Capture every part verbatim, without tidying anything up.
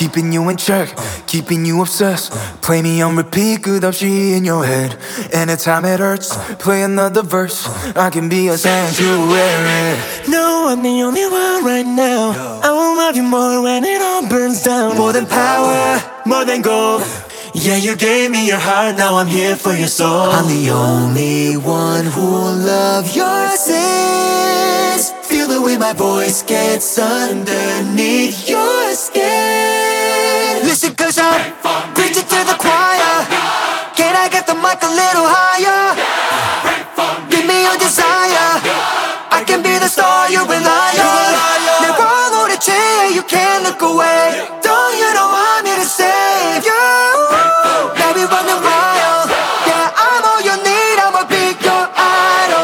keeping you in check, keeping you obsessed. Play me on repeat, 끝없이 in your head. Anytime it hurts, play another verse. I can be a sanctuary. No, I'm the only one right now. I will love you more when it all burns down. More than power, more than gold. Yeah, you gave me your heart, now I'm here for your soul. I'm the only one who will love your sins. Feel the way my voice gets underneath your skin. Listen, cause I'm preaching to the choir. Can I get the mic a little higher? Give me your desire. I can be the star you rely on. Never on a chair, you can't look away. Don't you know I'm here to save you? Now we running wild. Yeah, I'm all you need, I'ma be your idol.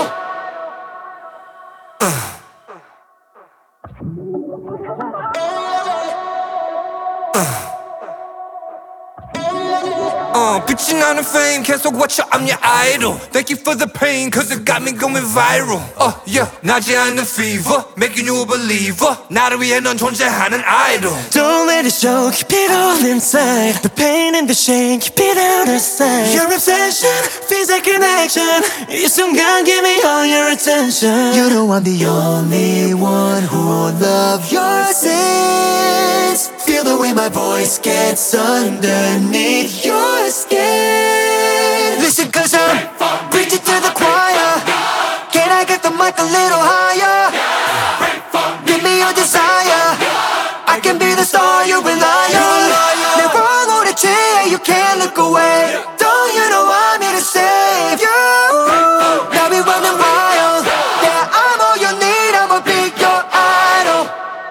Uh, 빛이 나는 fame 계속 watch I'm your idol. Thank you for the pain cause it got me going viral. Uh, yeah, 나지 않는 fever making you a believer. 나를 위해 넌 존재하는 idol. Don't let it show, keep it all inside. The pain and the shame, keep it out of sight. Your obsession feels like an action. 이 순간 give me all your attention. You know I'm the only one who will love your sins. Feel the way my voice gets underneath your skin. Listen, cause I'm preaching to the choir. Can I get the mic a little higher? Give me your desire. I can be the star you rely on. Never on a chair, you can't look away. Don't you know I'm here to save you? Now we running wild. Yeah, I'm all you need, I'ma be your idol.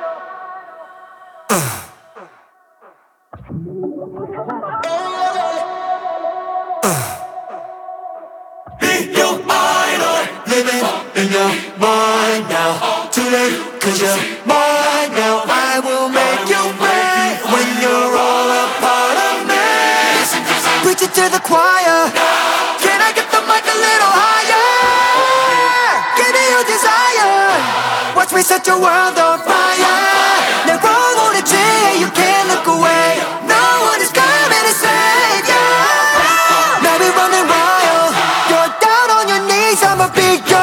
Be your idol. Living in your mind now. Too late, cause you're mine now. I will make you pay when you're all a part of me. Preaching to the choir. Can I get the mic a little higher? Give me your desire. Watch me set your world on fire. Never on a chair, you can't look away. No one is coming to save you. Now we running wild. You're down on your knees, I'ma be your